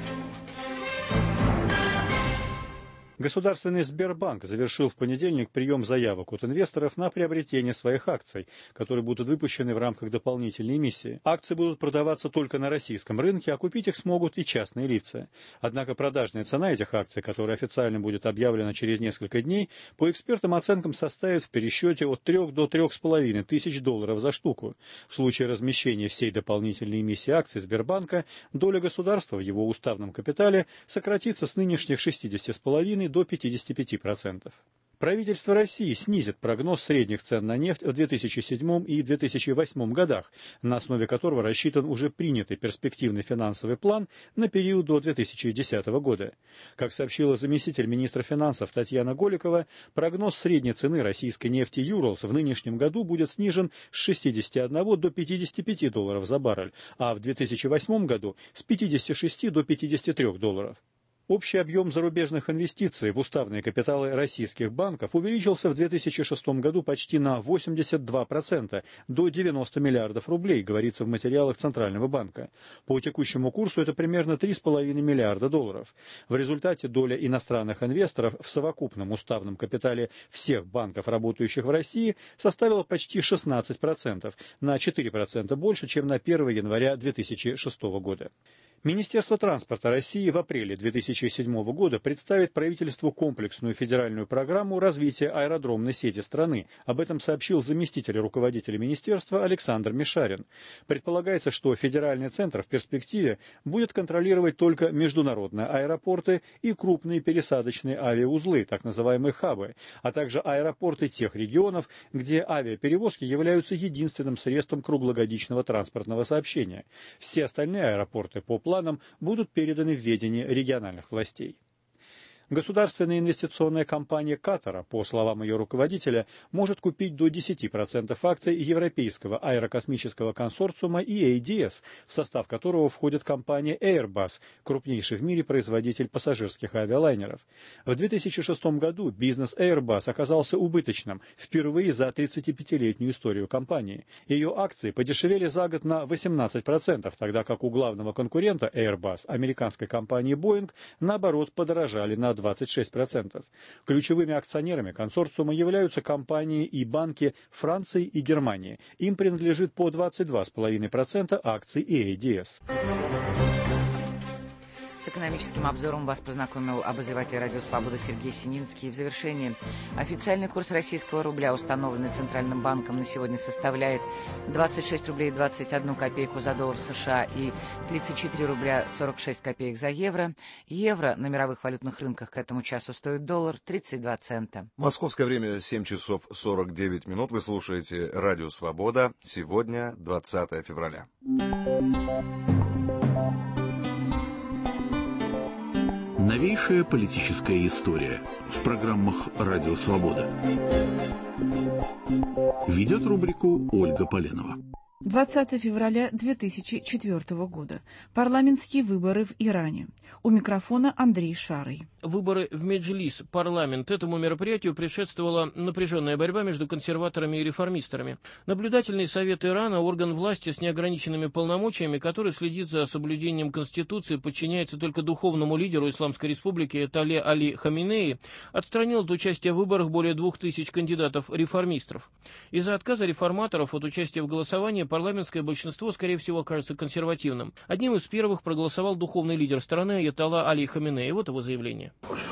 Государственный Сбербанк завершил в понедельник прием заявок от инвесторов на приобретение своих акций, которые будут выпущены в рамках дополнительной эмиссии. Акции будут продаваться только на российском рынке, а купить их смогут и частные лица. Однако продажная цена этих акций, которая официально будет объявлена через несколько дней, по экспертам оценкам составит в пересчете от трёх до трёх с половиной тысяч долларов за штуку. В случае размещения всей дополнительной эмиссии акций Сбербанка доля государства в его уставном капитале сократится с нынешних шестидесяти с половиной до пятидесяти пяти процентов. Правительство России снизит прогноз средних цен на нефть в две тысячи седьмом и две тысячи восьмом годах, на основе которого рассчитан уже принятый перспективный финансовый план на период до две тысячи десятого года. Как сообщила заместитель министра финансов Татьяна Голикова, прогноз средней цены российской нефти Юралс в нынешнем году будет снижен с шестидесяти одного до пятидесяти пяти долларов за баррель, а в две тысячи восьмом году с пятидесяти шести до пятидесяти трёх долларов. Общий объем зарубежных инвестиций в уставные капиталы российских банков увеличился в две тысячи шестом году почти на восемьдесят два процента, до девяноста миллиардов рублей, говорится в материалах Центрального банка. По текущему курсу это примерно три с половиной миллиарда долларов. В результате доля иностранных инвесторов в совокупном уставном капитале всех банков, работающих в России, составила почти шестнадцать процентов, на четыре процента больше, чем на первое января две тысячи шестого года. Министерство транспорта России в апреле две тысячи седьмого года представит правительству комплексную федеральную программу развития аэродромной сети страны. Об этом сообщил заместитель руководителя министерства Александр Мишарин. Предполагается, что федеральный центр в перспективе будет контролировать только международные аэропорты и крупные пересадочные авиаузлы, так называемые хабы, а также аэропорты тех регионов, где авиаперевозки являются единственным средством круглогодичного транспортного сообщения. Все остальные аэропорты по планам будут переданы в ведение региональных властей. Государственная инвестиционная компания Катара, по словам ее руководителя, может купить до десяти процентов акций Европейского аэрокосмического консорциума и эй ди эс, в состав которого входит компания Airbus, крупнейший в мире производитель пассажирских авиалайнеров. В две тысячи шестом году бизнес Airbus оказался убыточным впервые за тридцатипятилетнюю историю компании. Ее акции подешевели за год на восемнадцать процентов, тогда как у главного конкурента Airbus, американской компании Boeing, наоборот, подорожали на двадцать шесть процентов. Ключевыми акционерами консорциума являются компании и банки Франции и Германии. Им принадлежит по двадцать два с половиной процента акций эй ди эс. С экономическим обзором вас познакомил обозреватель радио «Свобода» Сергей Сининский. В завершении официальный курс российского рубля, установленный Центральным банком, на сегодня составляет двадцать шесть рублей двадцать одну копейку за доллар США и тридцать четыре рубля сорок шесть копеек за евро. Евро на мировых валютных рынках к этому часу стоит доллар тридцать два цента. Московское время семь часов сорок девять минут. Вы слушаете радио «Свобода». Сегодня двадцатое февраля. Новейшая политическая история в программах «Радио Свобода». Ведет рубрику Ольга Поленова. двадцатое февраля две тысячи четвёртого года. Парламентские выборы в Иране. У микрофона Андрей Шарый. Выборы в Меджлис, парламент. Этому мероприятию предшествовала напряженная борьба между консерваторами и реформистами. Наблюдательный совет Ирана, орган власти с неограниченными полномочиями, который следит за соблюдением Конституции, подчиняется только духовному лидеру Исламской республики Этале Али Хаминеи, отстранил от участия в выборах более двух тысяч кандидатов-реформистов. Из-за отказа реформаторов от участия в голосовании парламентское большинство, скорее всего, окажется консервативным. Одним из первых проголосовал духовный лидер страны Аятолла Али Хаминеи. Вот его заявление.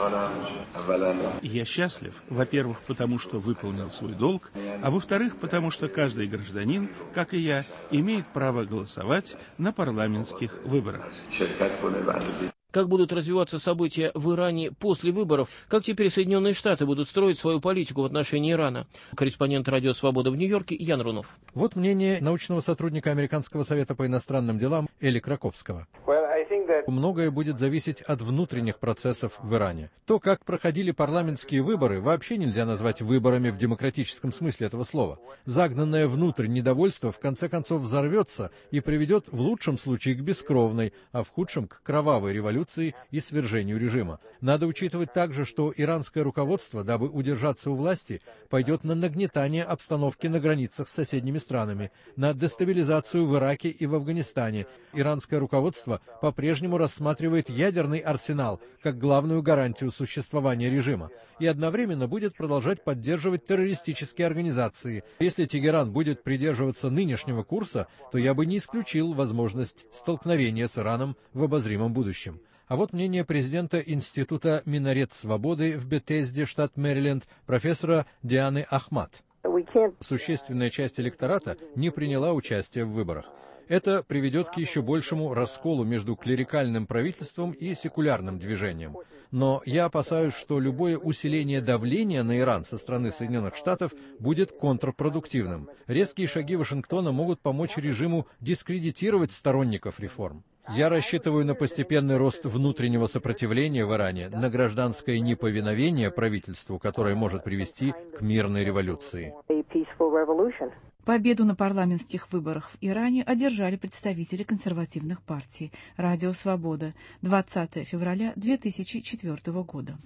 Я счастлив, во-первых, потому что выполнил свой долг, а во-вторых, потому что каждый гражданин, как и я, имеет право голосовать на парламентских выборах. Как будут развиваться события в Иране после выборов? Как теперь Соединенные Штаты будут строить свою политику в отношении Ирана? Корреспондент «Радио Свобода» в Нью-Йорке Ян Рунов. Вот мнение научного сотрудника Американского совета по иностранным делам Эли Краковского. Многое будет зависеть от внутренних процессов в Иране. То, как проходили парламентские выборы, вообще нельзя назвать выборами в демократическом смысле этого слова. Загнанное внутрь недовольство в конце концов взорвется и приведет в лучшем случае к бескровной, а в худшем к кровавой революции и свержению режима. Надо учитывать также, что иранское руководство, дабы удержаться у власти, пойдет на нагнетание обстановки на границах с соседними странами, на дестабилизацию в Ираке и в Афганистане. Иранское руководство по по-прежнему рассматривает ядерный арсенал как главную гарантию существования режима и одновременно будет продолжать поддерживать террористические организации. Если Тегеран будет придерживаться нынешнего курса, то я бы не исключил возможность столкновения с Ираном в обозримом будущем. А вот мнение президента Института «Минарет свободы» в Бетезде, штат Мэриленд, профессора Дианы Ахмад. Существенная часть электората не приняла участие в выборах. Это приведет к еще большему расколу между клерикальным правительством и секулярным движением. Но я опасаюсь, что любое усиление давления на Иран со стороны Соединенных Штатов будет контрпродуктивным. Резкие шаги Вашингтона могут помочь режиму дискредитировать сторонников реформ. Я рассчитываю на постепенный рост внутреннего сопротивления в Иране, на гражданское неповиновение правительству, которое может привести к мирной революции. Победу на парламентских выборах в Иране одержали представители консервативных партий. Радио «Свобода», двадцатое февраля две тысячи четвёртого года.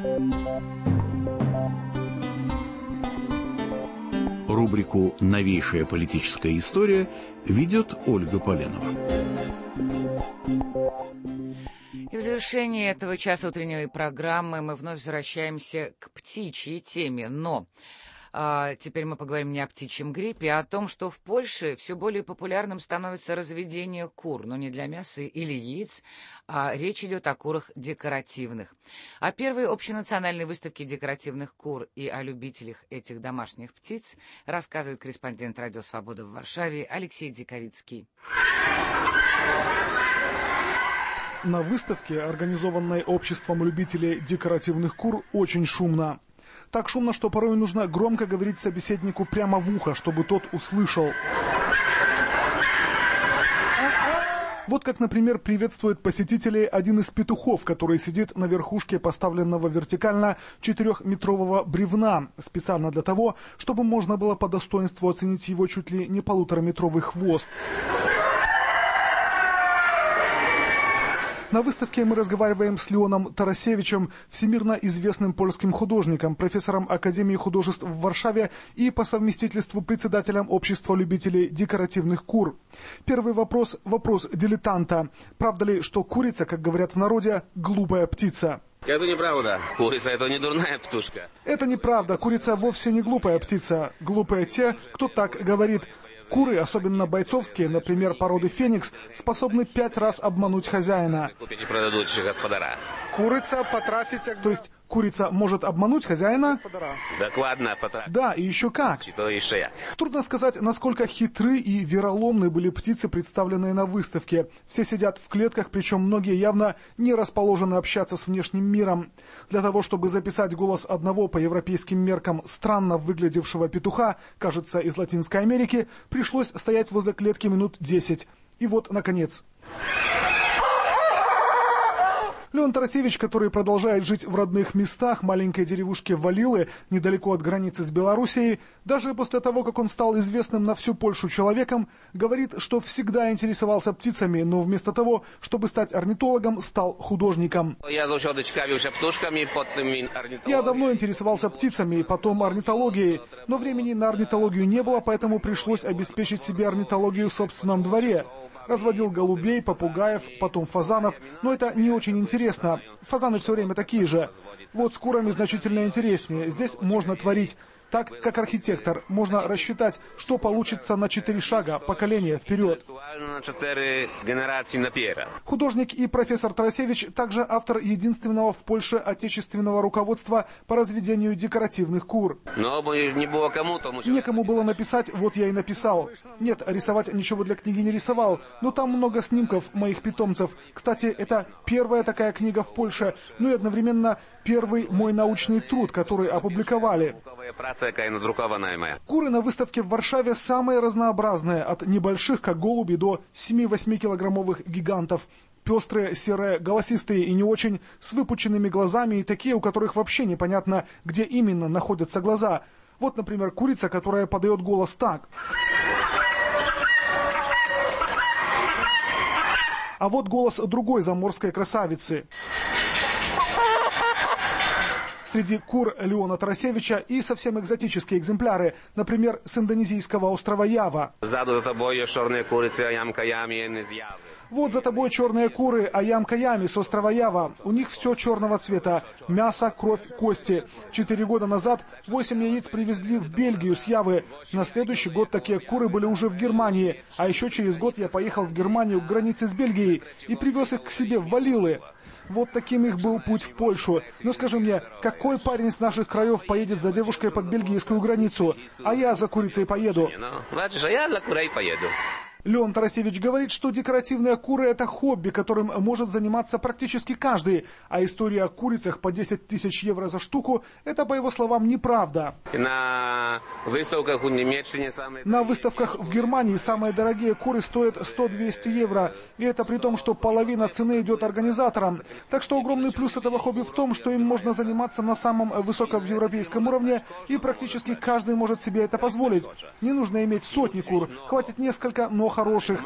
Рубрику «Новейшая политическая история» ведет Ольга Поленова. И в завершении этого часа утренней программы мы вновь возвращаемся к птичьей теме, но а, теперь мы поговорим не о птичьем гриппе, а о том, что в Польше все более популярным становится разведение кур, но не для мяса или яиц, а речь идет о курах декоративных. О первой общенациональной выставке декоративных кур и о любителях этих домашних птиц рассказывает корреспондент «Радио Свобода» в Варшаве Алексей Диковицкий. На выставке, организованной обществом любителей декоративных кур, очень шумно. Так шумно, что порой нужно громко говорить собеседнику прямо в ухо, чтобы тот услышал. Вот как, например, приветствует посетителей один из петухов, который сидит на верхушке поставленного вертикально четырехметрового бревна, специально для того, чтобы можно было по достоинству оценить его чуть ли не полутораметровый хвост. На выставке мы разговариваем с Леоном Тарасевичем, всемирно известным польским художником, профессором Академии художеств в Варшаве и по совместительству председателем общества любителей декоративных кур. Первый вопрос – вопрос дилетанта. Правда ли, что курица, как говорят в народе, глупая птица? Это неправда. Курица – это не дурная птушка. Это неправда. Курица вовсе не глупая птица. Глупые те, кто так говорит. Куры, особенно бойцовские, например, породы феникс, способны пять раз обмануть хозяина. Курица потрафить, то есть курица может обмануть хозяина? Докладно, да, и еще как. Трудно сказать, насколько хитры и вероломны были птицы, представленные на выставке. Все сидят в клетках, причем многие явно не расположены общаться с внешним миром. Для того, чтобы записать голос одного по европейским меркам странно выглядевшего петуха, кажется, из Латинской Америки, пришлось стоять возле клетки минут десять. И вот, наконец. Леон Тарасевич, который продолжает жить в родных местах маленькой деревушке Валилы, недалеко от границы с Белоруссией, даже после того, как он стал известным на всю Польшу человеком, говорит, что всегда интересовался птицами, но вместо того, чтобы стать орнитологом, стал художником. Я давно интересовался птицами, потом орнитологией, но времени на орнитологию не было, поэтому пришлось обеспечить себе орнитологию в собственном дворе. Разводил голубей, попугаев, потом фазанов, но это не очень интересно. Фазаны все время такие же. Вот с курами значительно интереснее. Здесь можно творить. Так, как архитектор, можно рассчитать, что получится на четыре шага, поколения вперед. Художник и профессор Тарасевич также автор единственного в Польше отечественного руководства по разведению декоративных кур. Некому было написать, вот я и написал. Нет, рисовать ничего для книги не рисовал, но там много снимков моих питомцев. Кстати, это первая такая книга в Польше, ну и одновременно первый мой научный труд, который опубликовали. Куры на выставке в Варшаве самые разнообразные, от небольших, как голуби, до семи-восьмикилограммовых гигантов. Пестрые, серые, голосистые и не очень, с выпученными глазами и такие, у которых вообще непонятно, где именно находятся глаза. Вот, например, курица, которая подает голос так. А вот голос другой заморской красавицы. Среди кур Леона Тарасевича и совсем экзотические экземпляры, например, с индонезийского острова Ява. Сзаду за тобой черные курицы, ямка ями, из Явы. Вот за тобой черные куры, аям-каями с острова Ява. У них все черного цвета. Мясо, кровь, кости. Четыре года назад восемь яиц привезли в Бельгию с Явы. На следующий год такие куры были уже в Германии. А еще через год я поехал в Германию к границе с Бельгией и привез их к себе в Валилы. Вот таким их был путь в Польшу. Ну скажи мне, какой парень из наших краев поедет за девушкой под бельгийскую границу? А я за курицей поеду. Леон Тарасевич говорит, что декоративные куры – это хобби, которым может заниматься практически каждый. А история о курицах по десять тысяч евро за штуку – это, по его словам, неправда. На выставках в Немеччине самые... На выставках в Германии самые дорогие куры стоят сто-двести евро. И это при том, что половина цены идет организаторам. Так что огромный плюс этого хобби в том, что им можно заниматься на самом высоком европейском уровне, и практически каждый может себе это позволить. Не нужно иметь сотни кур, хватит несколько, но хороших.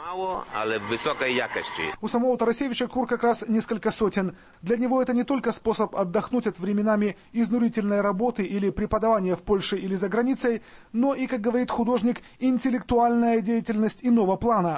У самого Тарасевича кур как раз несколько сотен. Для него это не только способ отдохнуть от временами изнурительной работы или преподавания в Польше или за границей, но и, как говорит художник, интеллектуальная деятельность иного плана.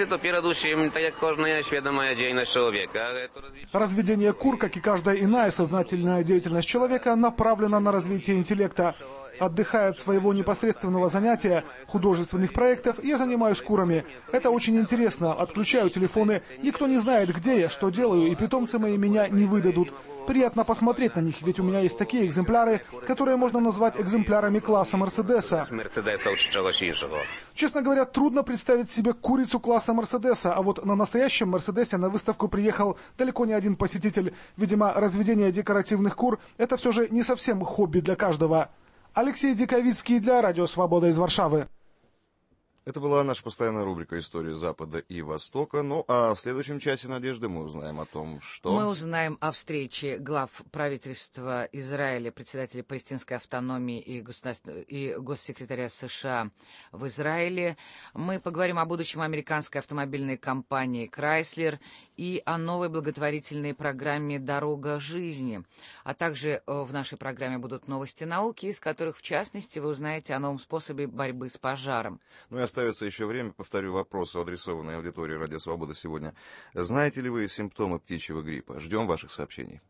Разведение кур, как и каждая иная сознательная деятельность человека, направлена на развитие интеллекта. Отдыхая от своего непосредственного занятия, художественных проектов, я занимаюсь курами. Это очень интересно. Отключаю телефоны. Никто не знает, где я, что делаю, и питомцы мои меня не выдадут. Приятно посмотреть на них, ведь у меня есть такие экземпляры, которые можно назвать экземплярами класса Мерседеса. Честно говоря, трудно представить себе курицу класса Мерседеса, а вот на настоящем Мерседесе на выставку приехал далеко не один посетитель. Видимо, разведение декоративных кур – это все же не совсем хобби для каждого. Алексей Диковицкий для Радио Свобода из Варшавы. Это была наша постоянная рубрика «История Запада и Востока». Ну, а в следующем часе, Надежды, мы узнаем о том, что... Мы узнаем о встрече глав правительства Израиля, председателя палестинской автономии и, государств... и госсекретаря США в Израиле. Мы поговорим о будущем американской автомобильной компании Chrysler и о новой благотворительной программе «Дорога жизни». А также в нашей программе будут новости науки, из которых, в частности, вы узнаете о новом способе борьбы с пожаром. Ну и остается еще время, повторю вопросы, адресованные аудитории Радио Свобода сегодня. Знаете ли вы симптомы птичьего гриппа? Ждем ваших сообщений.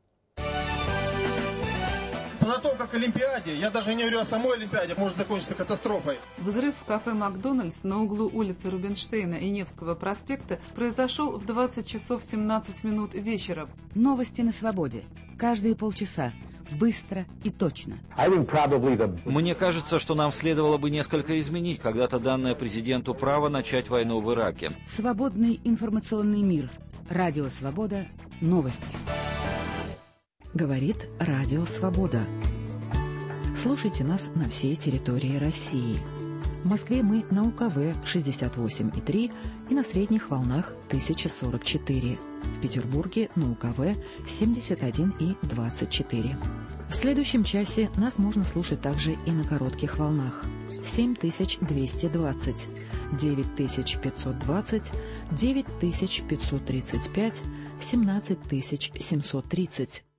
Подготовка к Олимпиаде, я даже не говорю о самой Олимпиаде, может закончиться катастрофой. Взрыв в кафе «Макдональдс» на углу улицы Рубинштейна и Невского проспекта произошел в двадцать часов семнадцать минут вечера. Новости на свободе. Каждые полчаса. Быстро и точно. Мне кажется, что нам следовало бы несколько изменить когда-то данное президенту право начать войну в Ираке. Свободный информационный мир. Радио Свобода. Новости. Говорит Радио Свобода. Слушайте нас на всей территории России. В Москве мы на У Ка Вэ шестьдесят восемь и три и на средних волнах тысяча сорок четыре. В Петербурге на У Ка Вэ семьдесят один и двадцать четыре. В следующем часе нас можно слушать также и на коротких волнах. семь тысяч двести двадцать, девять тысяч пятьсот двадцать, девять тысяч пятьсот тридцать пять, семнадцать тысяч семьсот тридцать.